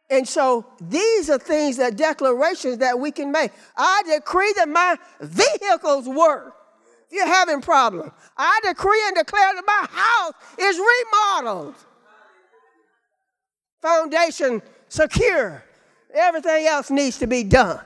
And so these are things, that declarations that we can make. I decree that my vehicles work. If you're having problems, I decree and declare that my house is remodeled. Foundation secure. Everything else needs to be done.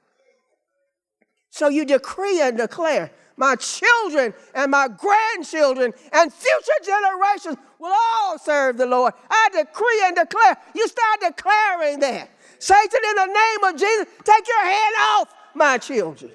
So you decree and declare, my children and my grandchildren and future generations will all serve the Lord. I decree and declare. You start declaring that. Satan, in the name of Jesus, take your hand off my children.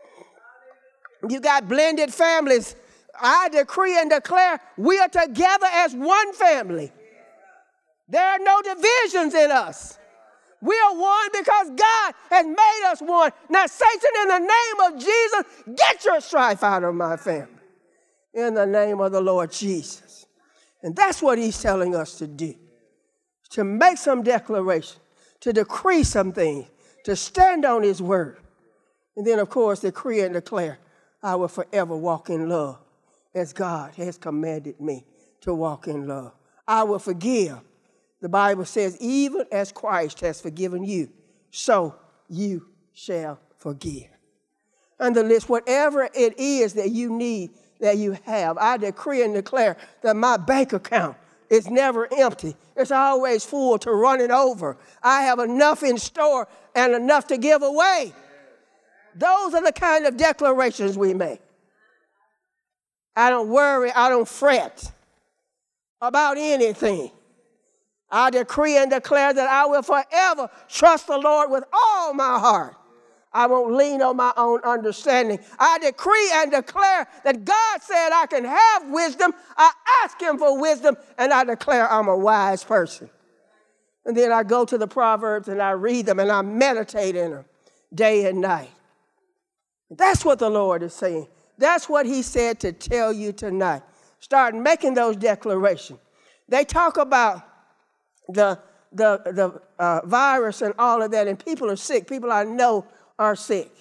You got blended families. I decree and declare we are together as one family. There are no divisions in us. We are one because God has made us one. Now, Satan, in the name of Jesus, get your strife out of my family. In the name of the Lord Jesus. And that's what he's telling us to do. To make some declaration, to decree some things, to stand on his word. And then, of course, decree and declare, I will forever walk in love as God has commanded me to walk in love. I will forgive. The Bible says, even as Christ has forgiven you, so you shall forgive. And the list, whatever it is that you need, that you have, I decree and declare that my bank account is never empty. It's always full to running over. I have enough in store and enough to give away. Those are the kind of declarations we make. I don't worry, I don't fret about anything. I decree and declare that I will forever trust the Lord with all my heart. I won't lean on my own understanding. I decree and declare that God said I can have wisdom. I ask him for wisdom, and I declare I'm a wise person. And then I go to the Proverbs and I read them and I meditate in them day and night. That's what the Lord is saying. That's what he said to tell you tonight. Start making those declarations. They talk about the virus and all of that, and people are sick. People I know are sick.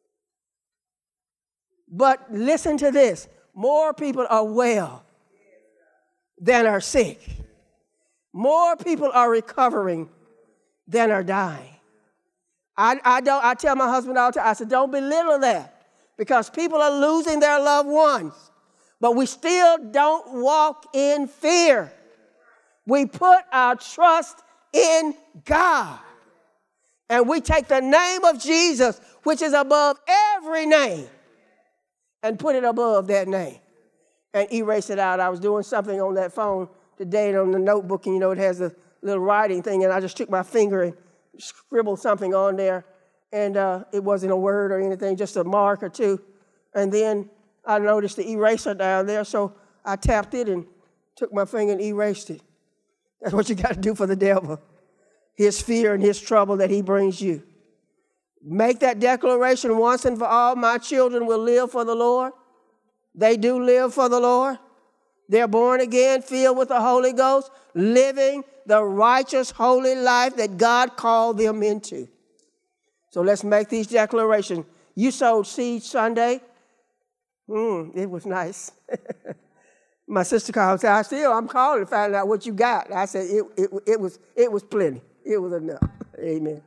But listen to this. More people are well than are sick. More people are recovering than are dying. I tell my husband all the time, I said, don't belittle that, because people are losing their loved ones. But we still don't walk in fear. We put our trust in God. And we take the name of Jesus, which is above every name, and put it above that name and erase it out. I was doing something on that phone today, and on the notebook, and it has a little writing thing, and I just took my finger and scribbled something on there, and it wasn't a word or anything, just a mark or two. And then I noticed the eraser down there, so I tapped it and took my finger and erased it. That's what you got to do for the devil. His fear and his trouble that he brings you. Make that declaration once and for all. My children will live for the Lord. They do live for the Lord. They're born again, filled with the Holy Ghost, living the righteous, holy life that God called them into. So let's make these declarations. You sowed seed Sunday. It was nice. My sister called and said, I'm calling to find out what you got. I said, it was plenty. It was enough. Amen.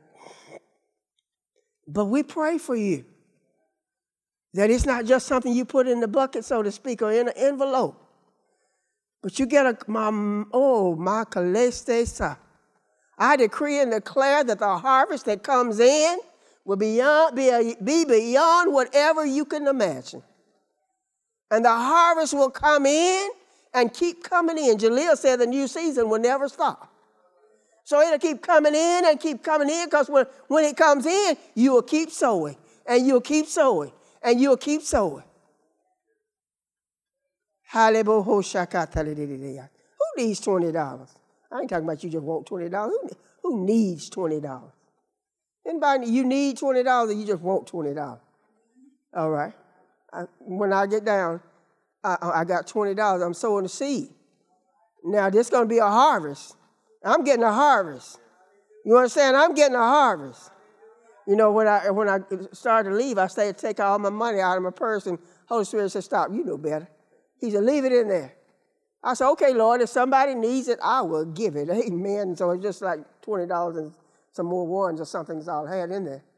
But we pray for you. That it's not just something you put in the bucket, so to speak, or in an envelope. But you get my kalestesa. I decree and declare that the harvest that comes in will be beyond whatever you can imagine. And the harvest will come in and keep coming in. Jaleel said the new season will never stop. So it'll keep coming in and keep coming in, because when it comes in, you will keep sowing, and you'll keep sowing, and you'll keep sowing. Who needs $20? I ain't talking about you just want $20. Who needs $20? Anybody, you need $20 or you just want $20? All right. When I get down, I got $20. I'm sowing a seed. Now, this is going to be a harvest. I'm getting a harvest. You understand? I'm getting a harvest. When I started to leave, I started to take all my money out of my purse, and Holy Spirit said, stop, you know better. He said, leave it in there. I said, okay, Lord, if somebody needs it, I will give it. Amen. So it's just like $20 some more ones or something's all had in there.